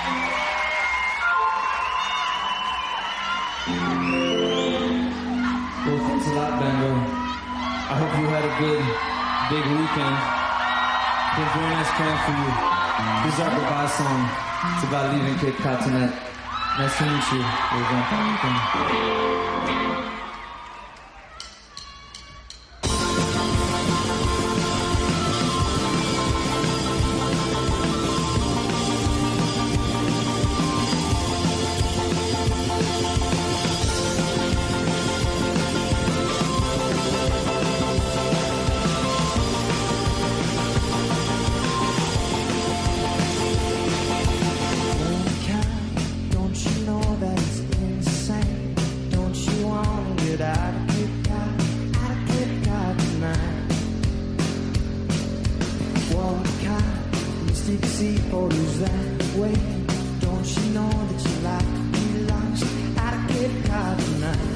Well, thanks a lot, Bengo. I hope you had a good, big weekend. It was a very nice playing for you. This is our goodbye song. It's about leaving Cape Cod tonight. Nice to meet you. We're going to see photos that way. Don't you know that you like to be lost out of Cape Cod tonight?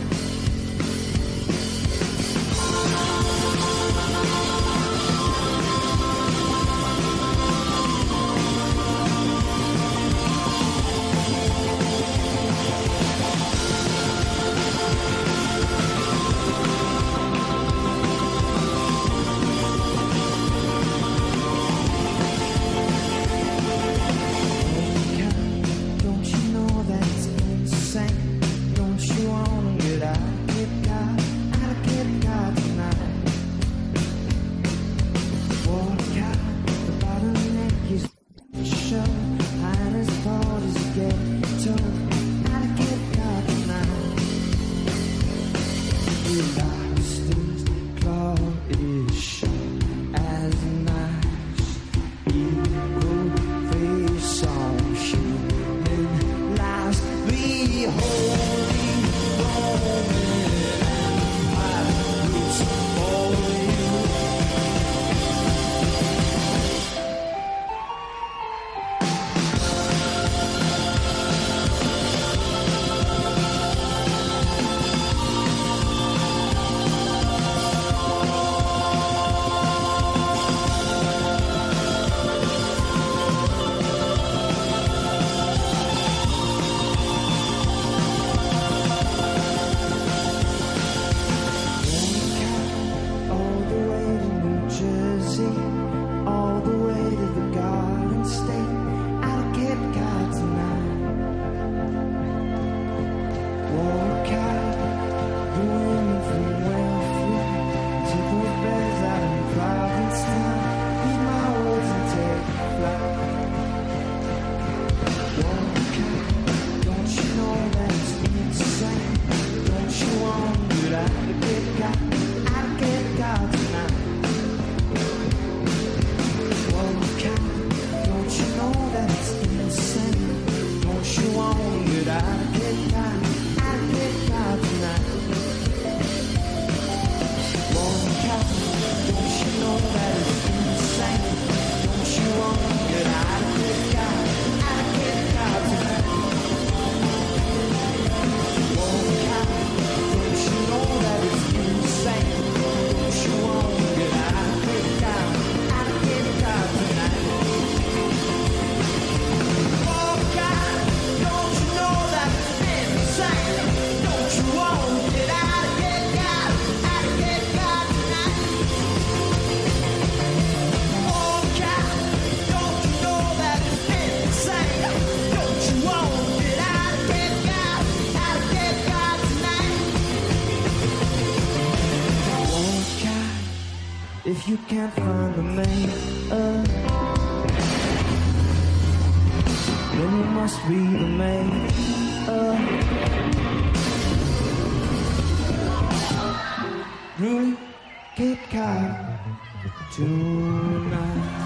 If you can't find the maker, then you must be the maker. Rudy, Cape Cod tonight.